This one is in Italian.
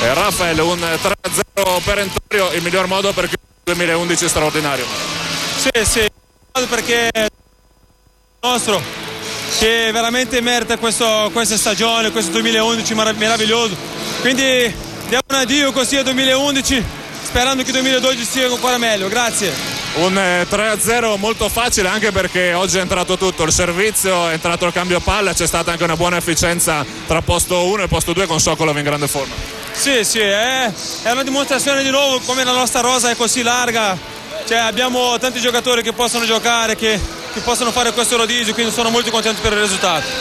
Raffaele, un 3-0 perentorio, il miglior modo per chiudere il 2011 straordinario. Sì, perché è il nostro che veramente merita questa stagione, questo 2011 meraviglioso. Quindi diamo un addio così al 2011, sperando che il 2012 sia ancora meglio. Grazie. Un 3-0 molto facile, anche perché oggi è entrato tutto, il servizio, è entrato il cambio palla, c'è stata anche una buona efficienza tra posto 1 e posto 2 con Sokolov in grande forma. Sì, è una dimostrazione di nuovo come la nostra rosa è così larga, cioè abbiamo tanti giocatori che possono giocare, che possono fare questo rodizio, quindi sono molto contento per il risultato.